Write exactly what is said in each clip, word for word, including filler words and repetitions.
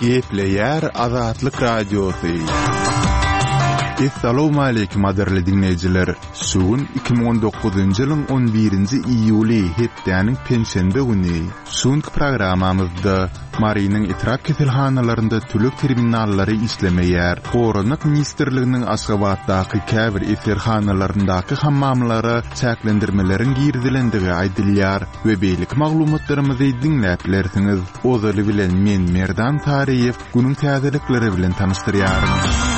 Gepleyer Azatlyk Radiosu. Assalamu alaykum aderli dinleyijiler. Sugun iki bin on dokuzuncu ýylyň on birinji iýuly hepdeniň penşenbe güni. Sugun programamyzda Mariyanyň etrap keselhanalarynda tülük terminallary işlemeýär. Goranyk ministrliginiň Aşgabatdaky käbir eserhanalaryndaky hammamlary çäklendirmeleriň girdilendigi aýdylýar we beýlik maglumatlarymyzy dinläplersiňiz. Ozaly bilen men Merdan Tariýew günüň täzelikleri bilen tanystyryarym.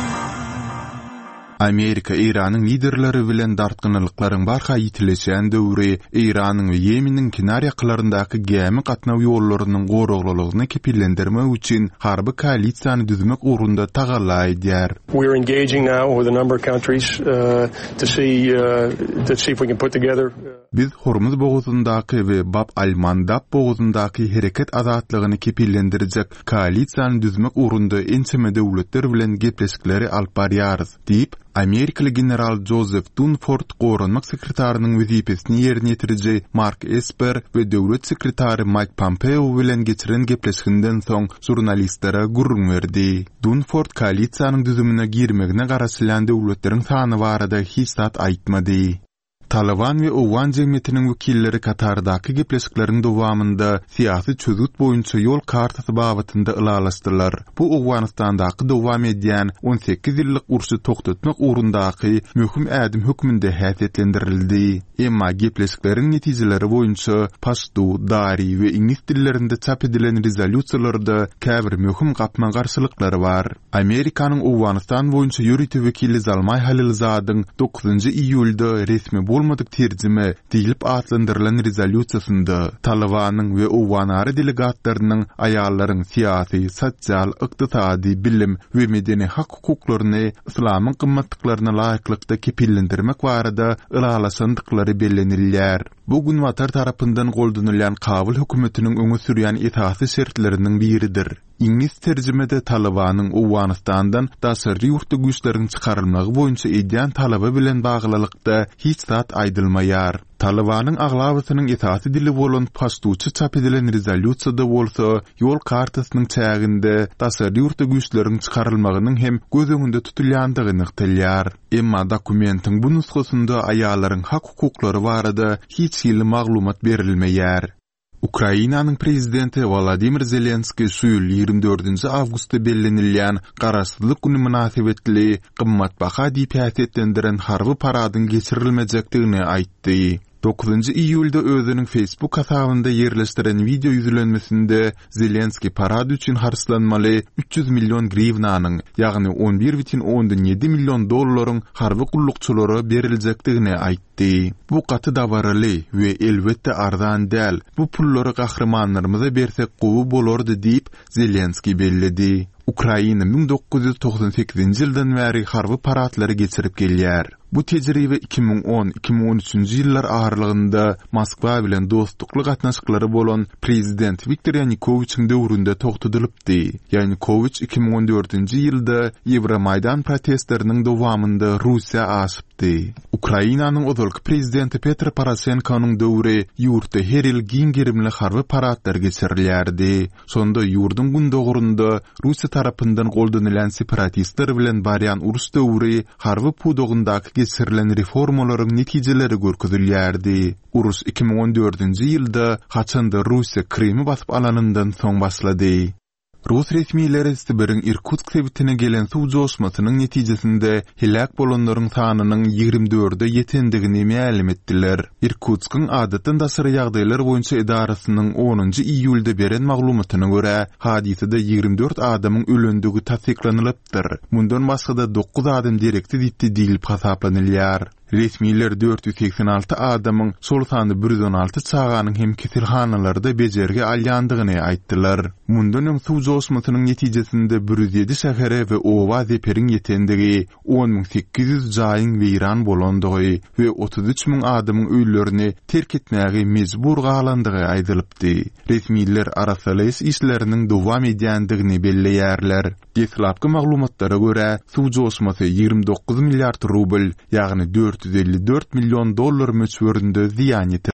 Amerika İran'ın liderleri bilen dartgınlyklaryň barha ýitileşen döwri İran'yň we Yemeniň kinar ýaklaryndaky gemi gatnaw ýollarynyň goraglylygyny kepillendirmek üçin harby koalisiýany düzmek ugrunda tagallaýdýar. We are engaging now with a number of countries uh, to see uh, to see if we can put together Biz Hormuz boğazyndaky we Bab al-Mandab boğazyndaky hereket azatlygyny kepillendirjek koalisiýany düzmek ugrunda ençeme döwletler bilen gepleşikleri alyp barýarys diýip Amerikalı general Joseph Dunford Goranmak sekretarinyň wezipesini ýerine ýetirjek Mark Esper we döwlet sekretary Mike Pompeo bilen geçiren gepleşiginden soň jurnalistlere gurrun berdi. Dunford koalisiýanyň düzümine girmegine garaşylan döwletleriň sany barada hiç zat aýtmady. Taliban we Owgan jemgyýetiniň wekilleri Katardaky gepleşikleriň dowamında syýasy çözüt boýunça ýol kartasy babatynda ılalaşdylar. Bu Owganistandaky dowam edýän on sekiz ýyllyk urşy toktatmak ugrundaky möhüm ädim hökmünde häsiýetlendirildi. Emma gepleşikleriň netijeleri boýunça paştu, dari we ingilis dillerinde çap edilen rezolýusiýalarda käbir möhüm gapma garşylyklary bar. Amerikanyň Owganistan boýunça ýöretip wekili Zalmay Halilzadyň dokuzuncu iýulda resmi bolmadyk terjime diýilip atlandyrylan rezolýusiýasynda Talibanyň we Owganary delegatlarynyň aýallaryň syýasy, sosial, ykdysady, bilim we medeni hak hukuklaryny islamyň gymmatlyklaryna laýyklykda kepillendirmek barada ılalaşandyklary bellenilýär. Bu gün Watar tarapyndan goldanylýan Kabul hökümetiniň öňe sürýän itaat şertleriniň biridir. İngiliz terjimede Talibanyň Owganistandan daşary ýurtda güýçleriň çykarylmagy boýunça edýän talaba bilen baglylykda hiç zat aýdylmaýar. Talibanyň aglabatynyň itaati dili bolan paştuçy çap edilen rezolýusiýada bolsa, ýol kartasynyň çäginde daşary ýurtda güýçleriň çykarylmagynyň hem göz öňünde tutulýandygyny ýytylýar. Emma dokumentiň bu nusgasynda aýallaryň hak hukuklary barada hiç ýyly maglumat berilmeýär. Ukrainanyň prezidenti Volodymyr Zelenski şu ýyl ýygrimi dördünji awgustda bellenilýän garaşsyzlyk güni münasibetli gymmatbaha diýip häsiýetlendiren harby paradyň geçirilmejekdigini aýtdy. dokuzuncu iýulda özüniň Facebook hasabynda ýerleşdiren video ýüzlenmesinde Zelenski parad üçin harslanmaly üç yüz million grivnanyň, ýagny on bir бүтүн oňdan ýedi million dollaryň harby gullukçylara beriljekdigini aýtdy. Bu gaty dabaraly we elbetde arzan däl. Bu pullary gahrymanlarymyza bersek gowy bolardy diýip Zelenski belledi. Ukraina bin dokuz yüz toksan sekizinji ýyldan bäri harby paratlary geçirip gelýär. Bu tejribe iki bin on - iki bin on üçünji ýyllar agarlygynda Moskwa bilen dostlukly gatnaşyklary bolan prezident Viktor Yanukovyçyň döwründe toktadylypdy. Yanukovyç iki bin on dördünji ýylda Ýewromaydan protestleriniň dowamında Russiýa aşypdy. Ukrainanyň ozalky prezidenti Petro Poroshenkonyň döwri ýurtda her ýyl giň girimli harby paradlar geçirilýärdi. Sonda ýurdun gündogrunda Russiýa tarapyndan goldanılan separatistler bilen baryan urus döwri harby pudogyndaky geçirilen reformalaryň netijeleri görkezilýärdi. Urus iki bin on dördünji ýylda haçanda Russiýa Krimi basyp alanyndan soň başlady. Rus resmiýetleri Sibiriň Irkutsk sebitine gelen suw joşmasynyň netijesinde helak bolanlaryň sanynyň ýygrimi dörde ýetendigini ma'lum etdiler. Irkutskiň adatdan daşary ýagdaýlar boýunça edarasynyň onuncu iýulda beren maglumatyna görä, hadisede ýygrimi dört adamyň ölendigi tasdiklanylypdyr. Mundan başga da dokuz adam direkti diýip diýilip hasaplanylýar. Resmiýetler dört yüz seksen alty adamyň sol sany bir yüz on alty çağanyň hem kesilhanalarda bejerge alýandygyny aýtdylar. Mundan öň suw joşmasynyň netijesinde bir yüz ýedi şähere we owa zeperiň ýetendigi, on min sekiz yüz jaýyň weýran bolandygy we otuz üç min adamyň öýlerini terk etmäge mejbur galandygy aýdylypdy. Resmiýetler arasalaýyş işleriniň dowam edýändigini belleýärler. Deslapky maglumatlara görä, suw joşmasy ýygrimi dokuz milliard rubl, ýagny dört yüz elli dört million dollar möçberinde ziýan